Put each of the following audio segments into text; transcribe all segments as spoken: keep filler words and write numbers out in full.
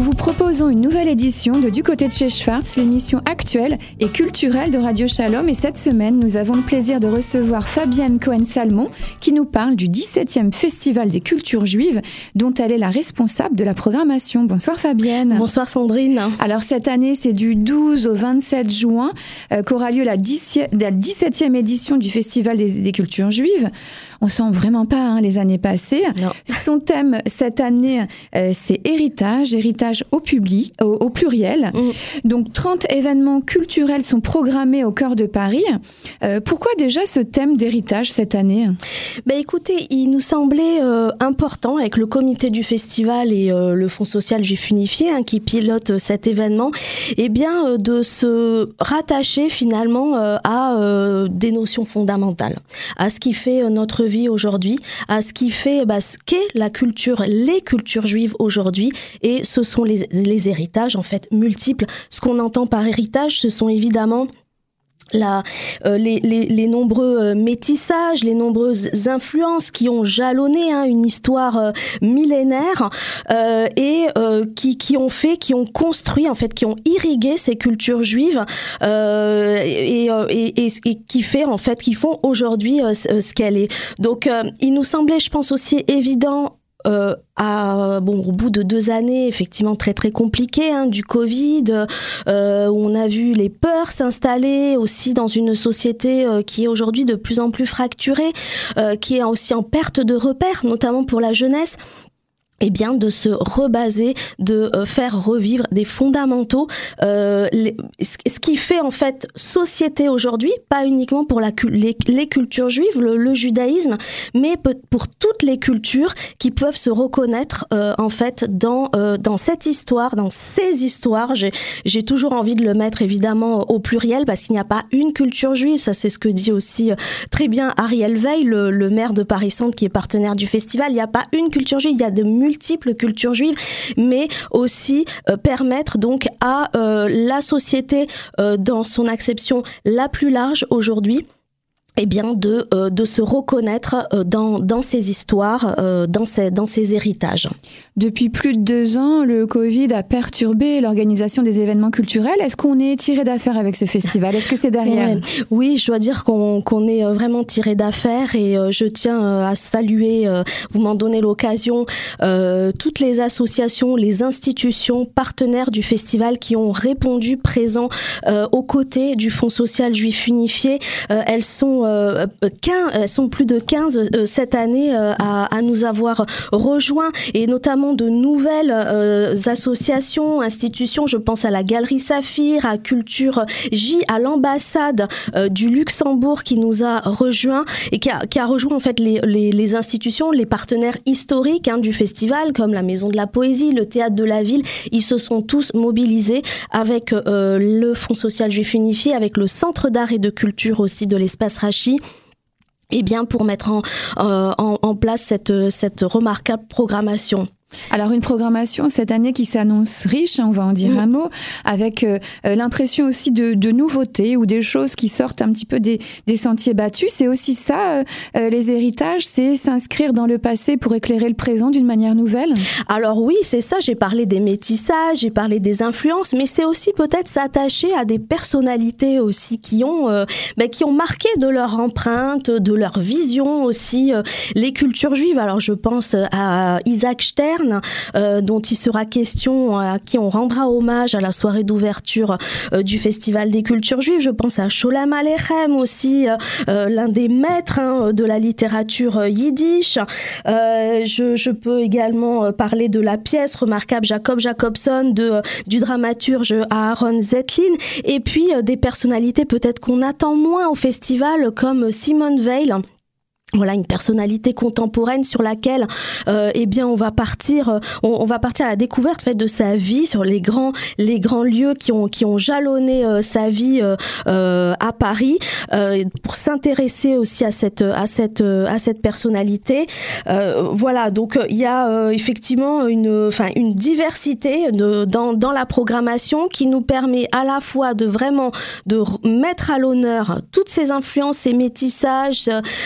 vous proposons une nouvelle édition de Du côté de chez Schwartz, l'émission actuelle et culturelle de Radio Shalom. Et cette semaine, nous avons le plaisir de recevoir Fabienne Cohen-Salmon qui nous parle du dix-septième Festival des cultures juives dont elle est la responsable de la programmation. Bonsoir Fabienne. Bonsoir Sandrine. Alors cette année, c'est du douze au vingt-sept juin euh, qu'aura lieu la dix-septième édition du Festival des, des cultures juives. On sent vraiment pas hein, les années passées. Non. Son thème cette année, euh, c'est héritage, héritage au public, au, au pluriel. Mmh. Donc trente événements culturels sont programmés au cœur de Paris. Euh, pourquoi déjà ce thème d'héritage cette année ? Ben écoutez, il nous semblait euh, important avec le comité du festival et euh, le Fonds social juif unifié hein, qui pilote cet événement, eh bien euh, de se rattacher finalement euh, à euh, des notions fondamentales, à ce qui fait euh, notre vie aujourd'hui, à ce qui fait bah, ce qu'est la culture, les cultures juives aujourd'hui, et ce sont les, les héritages en fait multiples. Ce qu'on entend par héritage, ce sont évidemment La, euh, les, les, les nombreux euh, métissages, les nombreuses influences qui ont jalonné hein, une histoire euh, millénaire euh, et euh, qui, qui ont fait, qui ont construit, en fait, qui ont irrigué ces cultures juives euh, et, et, et, et qui fait, en fait, qui font aujourd'hui euh, ce qu'elle est. Donc, euh, il nous semblait, je pense aussi évident. Euh, à, bon, au bout de deux années effectivement très très compliquées hein, du Covid, euh, où on a vu les peurs s'installer aussi dans une société euh, qui est aujourd'hui de plus en plus fracturée, euh, qui est aussi en perte de repères, notamment pour la jeunesse. Eh bien, de se rebaser, de euh, faire revivre des fondamentaux, euh, les, ce qui fait en fait société aujourd'hui, pas uniquement pour la, les, les cultures juives, le, le judaïsme, mais pour toutes les cultures qui peuvent se reconnaître euh, en fait dans euh, dans cette histoire, dans ces histoires. J'ai, j'ai toujours envie de le mettre évidemment au pluriel parce qu'il n'y a pas une culture juive. Ça, c'est ce que dit aussi euh, très bien Ariel Veil, le, le maire de Paris-Centre qui est partenaire du festival. Il n'y a pas une culture juive, il y a de multiples cultures juives, mais aussi euh, permettre donc à euh, la société, euh, dans son acception la plus large aujourd'hui, eh bien de euh, de se reconnaître euh, dans dans ces histoires, euh, dans ces dans ces héritages. Depuis plus de deux ans, le Covid a perturbé l'organisation des événements culturels. Est-ce qu'on est tiré d'affaire avec ce festival ? Est-ce que c'est derrière ? Ouais. Oui, je dois dire qu'on qu'on est vraiment tiré d'affaire et euh, je tiens euh, à saluer. Euh, vous m'en donnez l'occasion. Euh, toutes les associations, les institutions partenaires du festival qui ont répondu présents euh, aux côtés du Fonds social juif unifié. Euh, elles sont Euh, quinze, elles sont plus de quinze euh, cette année euh, à, à nous avoir rejoints, et notamment de nouvelles euh, associations, institutions. Je pense à la Galerie Saphir, à Culture J, à l'ambassade euh, du Luxembourg qui nous a rejoints et qui a, qui a rejoint en fait les, les, les institutions, les partenaires historiques hein, du festival, comme la Maison de la Poésie, le Théâtre de la Ville. Ils se sont tous mobilisés avec euh, le Fonds social juif unifié, avec le Centre d'art et de culture aussi de l'espace Rachi, eh bien pour mettre en, euh, en, en place cette, cette remarquable programmation. Alors une programmation cette année qui s'annonce riche, hein, on va en dire mmh. un mot, avec euh, l'impression aussi de, de nouveautés ou des choses qui sortent un petit peu des, des sentiers battus. C'est aussi ça, euh, les héritages, c'est s'inscrire dans le passé pour éclairer le présent d'une manière nouvelle ? Alors oui, c'est ça, j'ai parlé des métissages, j'ai parlé des influences, mais c'est aussi peut-être s'attacher à des personnalités aussi qui ont, euh, bah, qui ont marqué de leur empreinte, de leur vision aussi, euh, les cultures juives. Alors je pense à Isaac Stern, Euh, dont il sera question, à qui on rendra hommage à la soirée d'ouverture euh, du Festival des cultures juives. Je pense à Sholem Aleichem aussi, euh, euh, l'un des maîtres hein, de la littérature euh, yiddish. Euh, je, je peux également parler de la pièce remarquable Jacob Jacobson, de, euh, du dramaturge Aaron Zetlin, et puis euh, des personnalités peut-être qu'on attend moins au festival, comme Simone Weil. Voilà, une personnalité contemporaine sur laquelle, euh, eh bien, on va partir, on, on va partir à la découverte, en fait, de sa vie sur les grands, les grands lieux qui ont, qui ont jalonné euh, sa vie euh, euh, à Paris, euh, pour s'intéresser aussi à cette, à cette, à cette personnalité. Euh, voilà, donc il y a euh, effectivement une, enfin, une diversité de, dans, dans la programmation qui nous permet à la fois de vraiment de mettre à l'honneur toutes ces influences, ces métissages. Euh,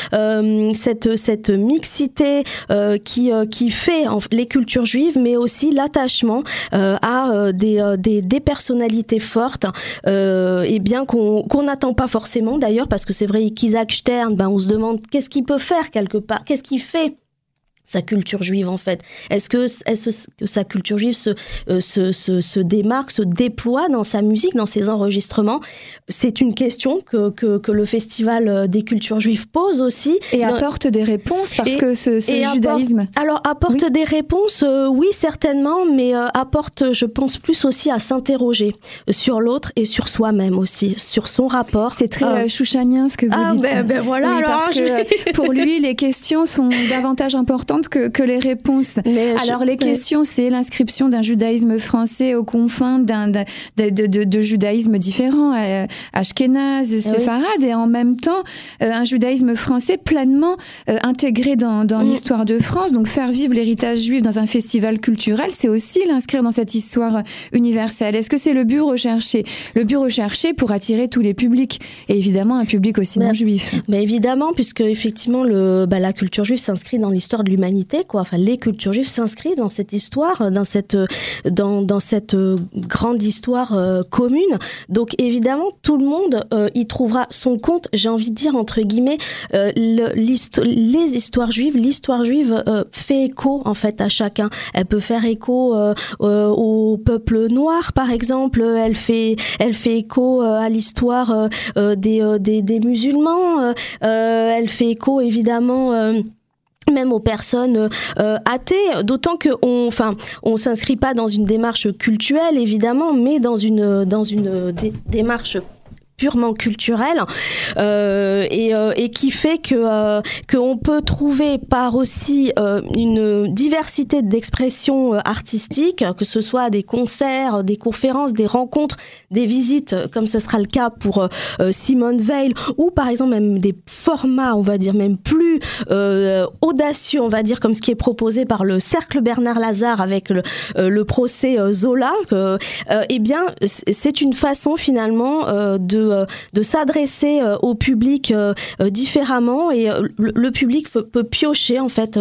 euh, cette cette mixité euh, qui euh, qui fait en, les cultures juives, mais aussi l'attachement euh, à euh, des, euh, des des personnalités fortes, euh, et bien qu'on qu'on n'attend pas forcément d'ailleurs, parce que c'est vrai qu'Isaac Stern, ben on se demande qu'est-ce qu'il peut faire quelque part, qu'est-ce qu'il fait sa culture juive en fait. Est-ce que, est-ce que sa culture juive se, euh, se, se, se démarque, se déploie dans sa musique, dans ses enregistrements? C'est une question que, que, que le Festival des cultures juives pose aussi. Et dans... apporte des réponses parce et, que ce, ce judaïsme... Apporte, alors apporte oui. des réponses, euh, oui certainement, mais euh, apporte, je pense, plus aussi à s'interroger sur l'autre et sur soi-même aussi, sur son rapport. C'est très euh, chouchanien ce que vous ah, dites. Ben, ben voilà, oui, alors, parce je... que pour lui, les questions sont davantage importantes Que, que les réponses. Mais Alors je, les questions, ouais. c'est l'inscription d'un judaïsme français aux confins d'un, d'un, de, de, de, de judaïsmes différents, euh, ashkénaze, ah séfarade, oui. et en même temps euh, un judaïsme français pleinement euh, intégré dans, dans mmh. l'histoire de France. Donc faire vivre l'héritage juif dans un festival culturel, c'est aussi l'inscrire dans cette histoire universelle. Est-ce que c'est le but recherché? Le but recherché pour attirer tous les publics, et évidemment un public aussi non juif. Mais évidemment, puisque effectivement le, bah, la culture juive s'inscrit dans l'histoire de l'humanité. Quoi. Enfin, les cultures juives s'inscrivent dans cette histoire, dans cette, dans, dans cette grande histoire euh, commune. Donc, évidemment, tout le monde euh, y trouvera son compte, j'ai envie de dire, entre guillemets, euh, le, les histoires juives. L'histoire juive euh, fait écho, en fait, à chacun. Elle peut faire écho euh, euh, au peuple noir, par exemple. Elle fait, elle fait écho euh, à l'histoire euh, des, euh, des, des musulmans. Euh, elle fait écho, évidemment... Euh, même aux personnes euh, athées, d'autant que on, enfin, on s'inscrit pas dans une démarche cultuelle évidemment, mais dans une dans une dé- démarche purement culturelle euh, et, euh, et qui fait que euh, qu'on peut trouver par aussi euh, une diversité d'expressions artistiques, que ce soit des concerts, des conférences, des rencontres, des visites, comme ce sera le cas pour euh, Simone Veil, ou par exemple même des formats, on va dire même plus euh, audacieux, on va dire, comme ce qui est proposé par le Cercle Bernard Lazare avec le, euh, le procès euh, Zola. Euh, euh, eh bien, c'est une façon finalement euh, de de s'adresser au public différemment, et le public peut piocher en fait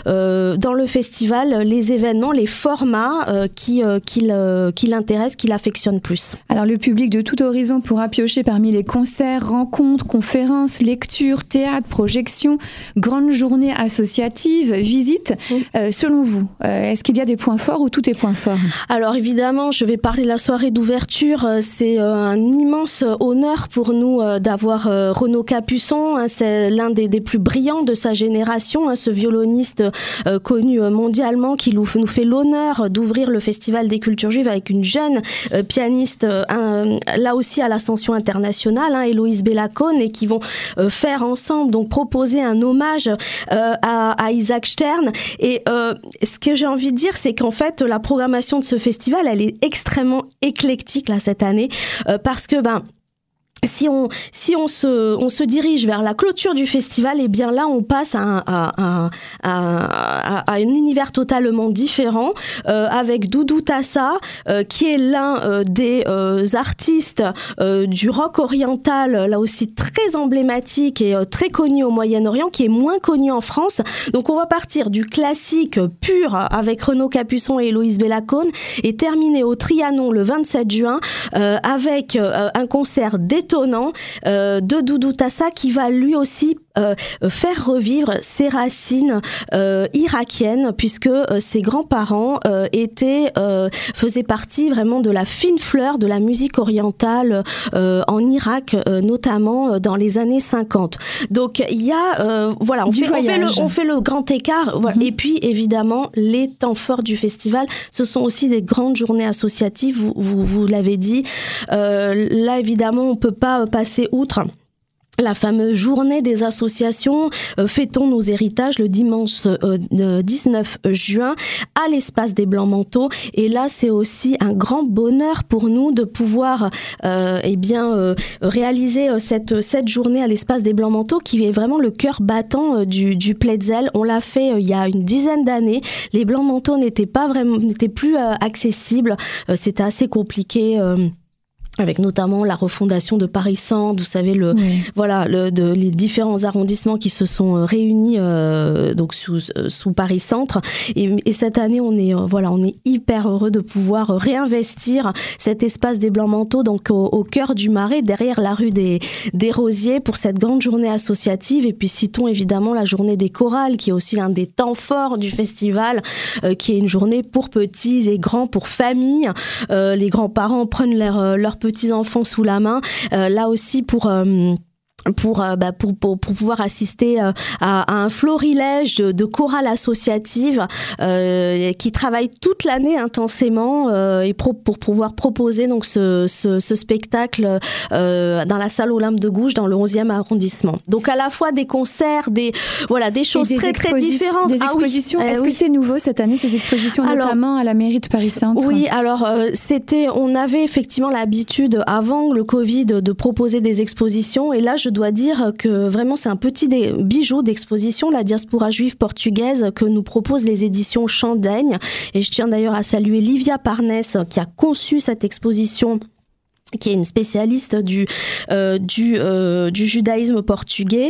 dans le festival les événements, les formats qui, qui, qui l'intéressent, qui l'affectionnent plus. Alors le public de tout horizon pourra piocher parmi les concerts, rencontres, conférences, lectures, théâtres, projections, grandes journées associatives, visites. Mmh. Euh, selon vous, euh, est-ce qu'il y a des points forts ou tout est points forts? Alors évidemment, je vais parler de la soirée d'ouverture. C'est un immense honneur pour nous euh, d'avoir euh, Renaud Capuçon, hein, c'est l'un des, des plus brillants de sa génération, hein, ce violoniste euh, connu mondialement qui nous, nous fait l'honneur d'ouvrir le Festival des cultures juives avec une jeune euh, pianiste, euh, un, là aussi à l'ascension internationale, hein, Héloïse Bellacone, et qui vont euh, faire ensemble, donc proposer un hommage euh, à, à Isaac Stern. Et euh, ce que j'ai envie de dire, c'est qu'en fait, la programmation de ce festival, elle est extrêmement éclectique là cette année, euh, parce que ben Si on, si on se, on se dirige vers la clôture du festival, eh bien là, on passe à un, à, à, à, à un univers totalement différent, euh, avec Doudou Tassa, euh, qui est l'un euh, des euh, artistes euh, du rock oriental, là aussi très emblématique et euh, très connu au Moyen-Orient, qui est moins connu en France. Donc on va partir du classique pur avec Renaud Capuçon et Héloïse Bellacone, et terminer au Trianon le vingt-sept juin euh, avec euh, un concert détonnant Euh, de Doudou Tassa, qui va lui aussi euh, faire revivre ses racines euh, irakiennes, puisque euh, ses grands-parents euh, étaient, euh, faisaient partie vraiment de la fine fleur de la musique orientale euh, en Irak, euh, notamment dans les années cinquante. Donc il y a, euh, voilà, on fait, on, fait le, on fait le grand écart, voilà. Mm-hmm. Et puis évidemment les temps forts du festival, ce sont aussi des grandes journées associatives, vous, vous, vous l'avez dit. Euh, là évidemment on peut pas passer outre la fameuse journée des associations, euh, Fêtons nos héritages, le dimanche euh, dix-neuf juin à l'espace des Blancs-Manteaux. Et là, c'est aussi un grand bonheur pour nous de pouvoir euh, eh bien, euh, réaliser euh, cette, cette journée à l'espace des Blancs-Manteaux, qui est vraiment le cœur battant euh, du, du Pletzel. On l'a fait euh, il y a une dizaine d'années. Les Blancs-Manteaux n'étaient pas vraiment, n'étaient plus euh, accessibles. Euh, c'était assez compliqué. Euh, avec notamment la refondation de Paris Centre, vous savez, le, oui. voilà, le, de, les différents arrondissements qui se sont réunis euh, donc sous, sous Paris Centre. Et, et cette année, on est, euh, voilà, on est hyper heureux de pouvoir réinvestir cet espace des Blancs-Manteaux donc au, au cœur du Marais, derrière la rue des, des Rosiers, pour cette grande journée associative. Et puis citons évidemment la journée des chorales, qui est aussi un des temps forts du festival, euh, qui est une journée pour petits et grands, pour familles. Euh, les grands-parents prennent leur, leur petits-enfants sous la main, euh, là aussi pour... Euh, Pour, euh, bah, pour, pour, pour pouvoir assister euh, à, à un florilège de, de chorales associatives euh, qui travaillent toute l'année intensément euh, et pro, pour pouvoir proposer donc ce, ce, ce spectacle euh, dans la salle Olympe de Gouges dans le onzième arrondissement. Donc à la fois des concerts, des, voilà, des choses des très très différentes. Des expositions, ah, oui. Est-ce euh, que oui. c'est nouveau cette année, ces expositions, alors, notamment à la mairie de Paris Centre? Oui, alors euh, c'était, on avait effectivement l'habitude avant le Covid de proposer des expositions, et là je dois dire que vraiment c'est un petit bijou d'exposition, la diaspora juive portugaise, que nous proposent les éditions Chandaigne. Et je tiens d'ailleurs à saluer Livia Parnes qui a conçu cette exposition, qui est une spécialiste du euh, du euh, du judaïsme portugais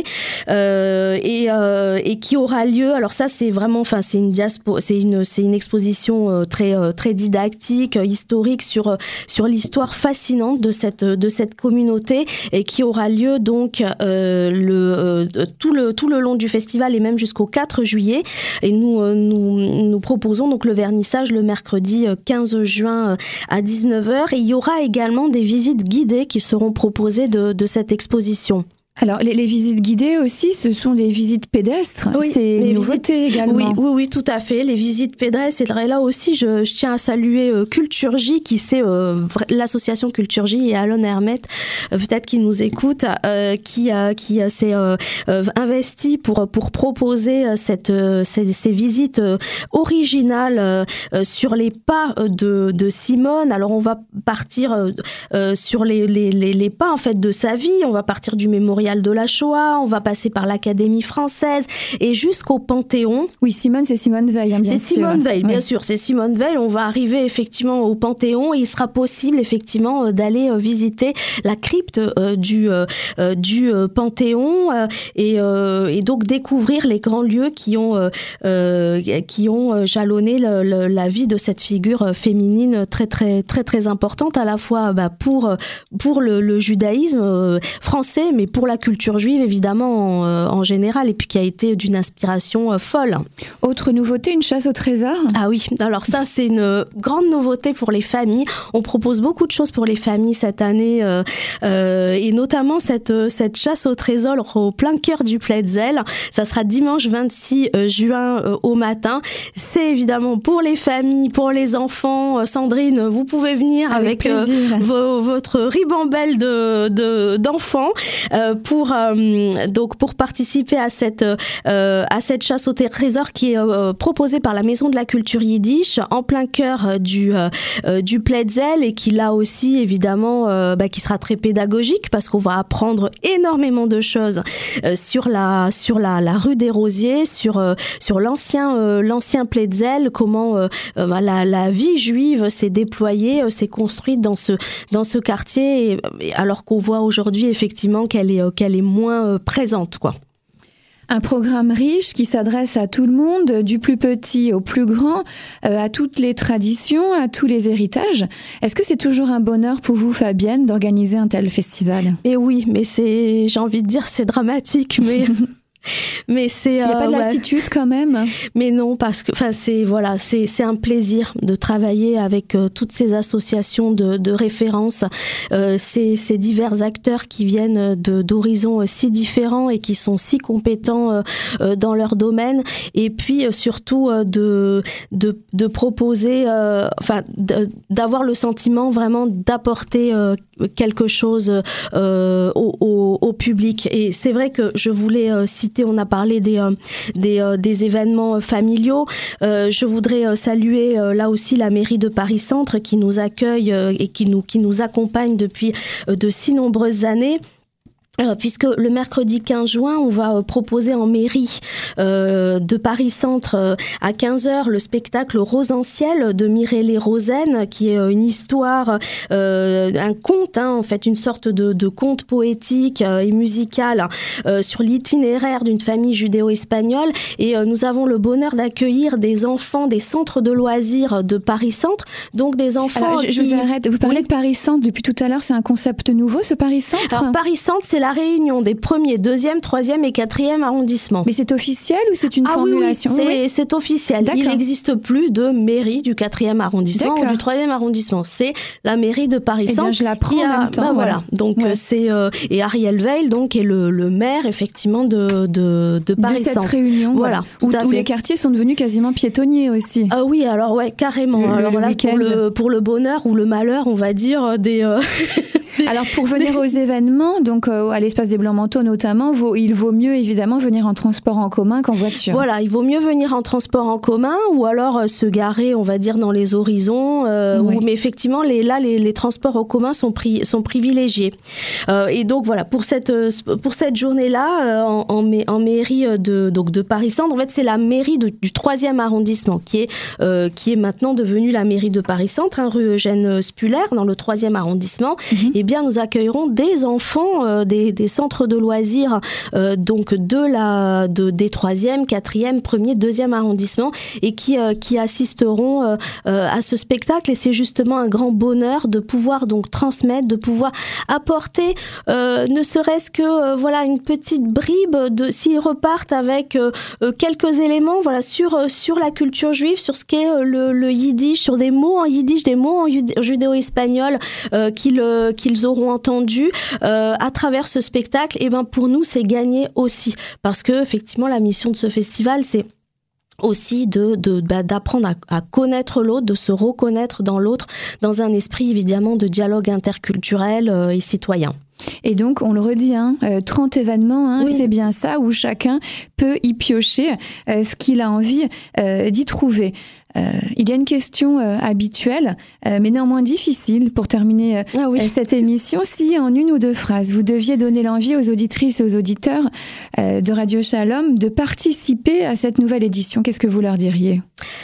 euh, et euh, et qui aura lieu. Alors ça c'est vraiment, enfin c'est une diaspo, c'est une c'est une exposition euh, très euh, très didactique, euh, historique sur euh, sur l'histoire fascinante de cette de cette communauté, et qui aura lieu donc euh, le euh, tout le tout le long du festival et même jusqu'au quatre juillet. Et nous euh, nous nous proposons donc le vernissage le mercredi quinze juin à dix-neuf heures, et il y aura également des visites guidées qui seront proposées de, de cette exposition. Alors, les, les visites guidées aussi, ce sont des visites pédestres. Oui, c'est une nouveauté visites, également. Oui, oui, oui, tout à fait. Les visites pédestres. Et là aussi, je, je tiens à saluer euh, Culture-J, qui c'est euh, l'association Culture-J, et Alon Hermet, euh, peut-être qui nous écoute, euh, qui, euh, qui euh, s'est euh, euh, investi pour, pour proposer euh, cette, euh, ces, ces visites euh, originales euh, euh, sur les pas de, de Simone. Alors, on va partir euh, euh, sur les, les, les, les pas en fait de sa vie. On va partir du mémorial de la Shoah, on va passer par l'Académie française et jusqu'au Panthéon. Oui, Simone, c'est Simone Veil, hein, bien c'est sûr. Simone Veil, bien oui. sûr, c'est Simone Veil. On va arriver effectivement au Panthéon, et il sera possible effectivement d'aller visiter la crypte euh, du, euh, du euh, Panthéon euh, et, euh, et donc découvrir les grands lieux qui ont, euh, euh, qui ont jalonné le, le, la vie de cette figure féminine très très très très importante, à la fois bah, pour, pour le, le judaïsme euh, français, mais pour la culture juive évidemment en, euh, en général, et puis qui a été d'une inspiration euh, folle. Autre nouveauté, une chasse au trésor. Ah oui, alors ça c'est une grande nouveauté pour les familles. On propose beaucoup de choses pour les familles cette année euh, euh, et notamment cette, cette chasse au trésor au plein cœur du Pletzel. Ça sera dimanche vingt-six juin euh, au matin. C'est évidemment pour les familles, pour les enfants. Euh, Sandrine, vous pouvez venir avec, avec euh, vo- votre ribambelle de, de, d'enfants. Euh, pour euh, donc pour participer à cette euh, à cette chasse au trésor qui est euh, proposée par la Maison de la Culture Yiddish en plein cœur du euh, du Pletzel, et qui là aussi évidemment euh, bah, qui sera très pédagogique, parce qu'on va apprendre énormément de choses euh, sur la sur la, la rue des Rosiers, sur euh, sur l'ancien euh, l'ancien Pletzel, comment euh, euh, la, la vie juive s'est déployée, euh, s'est construite dans ce dans ce quartier, et, et alors qu'on voit aujourd'hui effectivement qu'elle est qu'elle est moins présente, quoi. Un programme riche qui s'adresse à tout le monde, du plus petit au plus grand, euh, à toutes les traditions, à tous les héritages. Est-ce que c'est toujours un bonheur pour vous, Fabienne, d'organiser un tel festival ? Et oui, mais c'est, j'ai envie de dire, c'est dramatique, mais... Mais c'est, il n'y a pas de lassitude ouais. quand même. Mais non, parce que enfin c'est voilà, c'est c'est un plaisir de travailler avec euh, toutes ces associations de, de référence, euh, ces ces divers acteurs qui viennent de d'horizons si différents et qui sont si compétents euh, euh, dans leur domaine, et puis euh, surtout euh, de de de proposer, euh, enfin de, d'avoir le sentiment vraiment d'apporter euh, quelque chose euh, au, au au public. Et c'est vrai que je voulais euh, citer, on a parlé des, euh, des, euh, des événements familiaux. Euh, je voudrais euh, saluer euh, là aussi la mairie de Paris Centre qui nous accueille euh, et qui nous, qui nous accompagne depuis euh, de si nombreuses années. Euh, puisque le mercredi quinze juin, on va euh, proposer en mairie euh, de Paris-Centre euh, à quinze heures le spectacle Rose en ciel de Mireille Rosen, qui est euh, une histoire, euh, un conte, hein, en fait, une sorte de, de conte poétique euh, et musical euh, sur l'itinéraire d'une famille judéo-espagnole. Et euh, nous avons le bonheur d'accueillir des enfants des centres de loisirs de Paris-Centre, donc des enfants... Alors, je, je qui... vous arrête, vous parlez oui. de Paris-Centre depuis tout à l'heure, c'est un concept nouveau, ce Paris-Centre ? Alors, Paris-Centre, c'est la réunion des premiers, deuxième, troisième et quatrième arrondissements. Mais c'est officiel ou c'est une ah formulation ? Oui, oui, c'est, oui. c'est officiel. D'accord. Il n'existe plus de mairie du quatrième arrondissement D'accord. ou du troisième arrondissement. C'est la mairie de Paris-Centre. Eh bien, je la prends a, en même temps. Bah, voilà. voilà. Donc, ouais. euh, c'est, euh, et Ariel Veil, donc, est le, le maire, effectivement, de, de, de Paris-Centre. De cette réunion. Voilà. voilà. Où, où les quartiers sont devenus quasiment piétonniers aussi. Ah oui, alors, ouais, carrément. Le, alors le là, pour le, pour le bonheur ou le malheur, on va dire, des... Euh... Alors pour venir aux événements, donc euh, à l'espace des Blancs-Manteaux notamment, vaut, il vaut mieux évidemment venir en transport en commun qu'en voiture. Voilà, il vaut mieux venir en transport en commun ou alors euh, se garer, on va dire, dans les horizons. Euh, ouais. où, mais effectivement, les, là, les, les transports en commun sont, pri, sont privilégiés. Euh, et donc voilà, pour cette, pour cette journée-là, euh, en, en, en mairie de, donc de Paris-Centre, en fait, c'est la mairie de, du troisième arrondissement qui est, euh, qui est maintenant devenue la mairie de Paris-Centre, hein, rue Eugène Spuller, dans le troisième arrondissement. Mm-hmm. Et bien, nous accueillerons des enfants euh, des, des centres de loisirs euh, donc de la, de, des troisième, quatrième, premier, deuxième arrondissement et qui, euh, qui assisteront euh, euh, à ce spectacle. Et c'est justement un grand bonheur de pouvoir donc transmettre, de pouvoir apporter euh, ne serait-ce que euh, voilà, une petite bribe de, s'ils repartent avec euh, euh, quelques éléments voilà, sur, euh, sur la culture juive, sur ce qu'est euh, le, le yiddish, sur des mots en yiddish, des mots en judéo-espagnol euh, qu'ils, euh, qu'ils auront entendu euh, à travers ce spectacle, et ben pour nous c'est gagné aussi parce que effectivement la mission de ce festival c'est aussi de, de bah, d'apprendre à, à connaître l'autre, de se reconnaître dans l'autre, dans un esprit évidemment de dialogue interculturel euh, et citoyen. Et donc, on le redit, hein, euh, trente événements, hein, oui. C'est bien ça, où chacun peut y piocher euh, ce qu'il a envie euh, d'y trouver. Euh, il y a une question euh, habituelle, euh, mais néanmoins difficile pour terminer euh, ah oui. euh, cette émission. Si en une ou deux phrases, vous deviez donner l'envie aux auditrices et aux auditeurs euh, de Radio Shalom de participer à cette nouvelle édition, qu'est-ce que vous leur diriez ?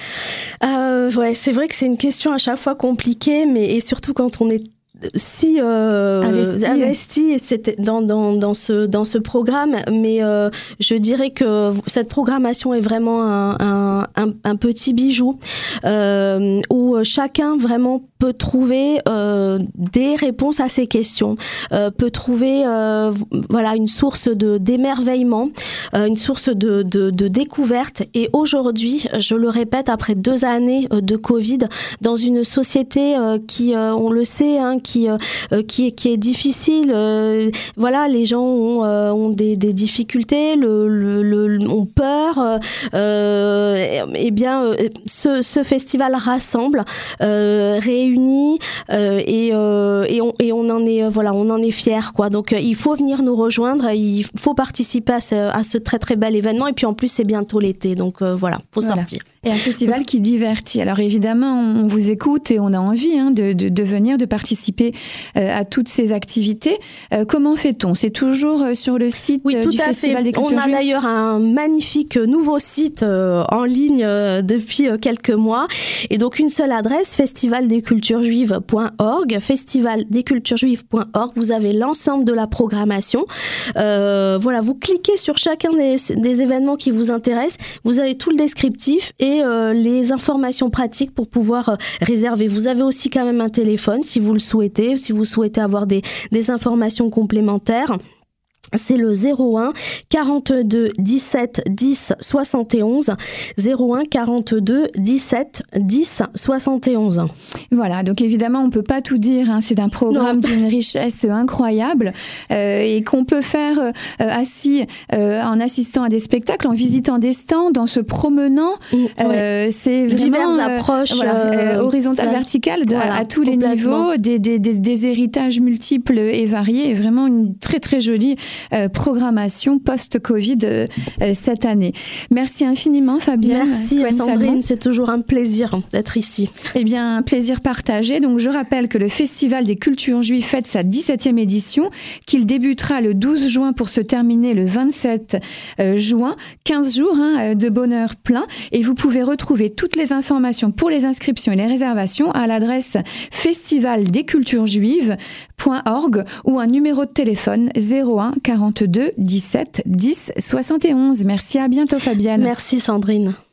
euh, ouais, c'est vrai que c'est une question à chaque fois compliquée, mais et surtout quand on est si euh, investi, investi dans, dans, dans, ce, dans ce programme, mais euh, je dirais que cette programmation est vraiment un, un, un, un petit bijou euh, où chacun vraiment peut trouver euh, des réponses à ces questions, euh, peut trouver euh, voilà, une source de, d'émerveillement, euh, une source de, de, de découverte. Et aujourd'hui, je le répète, après deux années de Covid, dans une société euh, qui, euh, on le sait, hein, qui, euh, qui, est, qui est difficile, euh, voilà, les gens ont, euh, ont des, des difficultés, le, le, le, ont peur, euh, et bien, ce, ce festival rassemble, euh, réunit unis euh, et, euh, et, on, et on en est voilà on en est fiers quoi. Donc euh, il faut venir nous rejoindre, il faut participer à ce, à ce très très bel événement et puis en plus c'est bientôt l'été donc euh, voilà faut voilà. sortir. Et un festival qui divertit. Alors évidemment, on vous écoute et on a envie hein, de, de, de venir, de participer euh, à toutes ces activités. Euh, comment fait-on ? C'est toujours sur le site oui, tout du à Festival fait. des Cultures On a Juives. d'ailleurs un magnifique nouveau site euh, en ligne euh, depuis euh, quelques mois. Et donc une seule adresse, festival des cultures juives point org, festival des cultures juives point org. Vous avez l'ensemble de la programmation. Euh, voilà, vous cliquez sur chacun des, des événements qui vous intéressent. Vous avez tout le descriptif et Et euh, les informations pratiques pour pouvoir euh, réserver. Vous avez aussi quand même un téléphone si vous le souhaitez, si vous souhaitez avoir des, des informations complémentaires. C'est le zéro un quarante-deux dix-sept dix soixante et onze zéro un quarante-deux dix-sept dix soixante et onze. Voilà, donc évidemment on peut pas tout dire, hein, c'est un programme non. d'une richesse incroyable euh, et qu'on peut faire euh, assis euh, en assistant à des spectacles, en visitant des stands, en se promenant. Oui. Euh, c'est vraiment diverses approches, euh, voilà, euh, horizontales, euh, verticales, voilà, à, à tous les niveaux, des, des, des, des héritages multiples et variés, et vraiment une très très jolie Euh, programmation post-Covid euh, euh, cette année. Merci infiniment Fabienne. Merci Sandrine, c'est toujours un plaisir d'être ici. Eh bien, un plaisir plaisir partagé. Donc, je rappelle que le Festival des cultures juives fête sa dix-septième édition, qu'il débutera le douze juin pour se terminer le vingt-sept juin. quinze jours hein, de bonheur plein. Et vous pouvez retrouver toutes les informations pour les inscriptions et les réservations à l'adresse festivaldesculturesjuives point org ou un numéro de téléphone zéro un quarante-deux dix-sept dix soixante et onze. Merci, à bientôt Fabienne. Merci Sandrine.